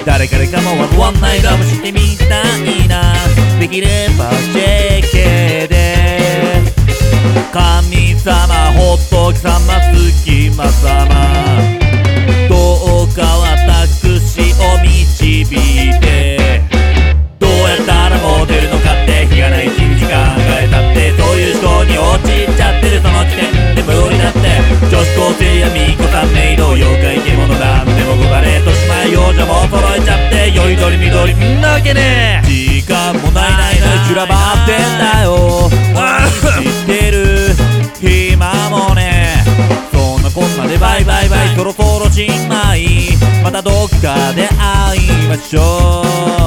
誰彼かもワンナイラブしてみたいな。できれば JK で神様仏様隙間様どうか私を導いて。どうやったらモテるのかって日がない一日考えたって、そういう思考に陥っちゃってるその時点で無理だって。女子高生や巫女さんメイド妖怪獣なんでもごかれとしまい幼女も揃えちゃって、よいどりみどりんなわけねえ。時間もないないない修羅場ってんだよ知ってる暇もねえ。そんなこんなでバイバイバイそろそろしまい。またどっかで会いましょう。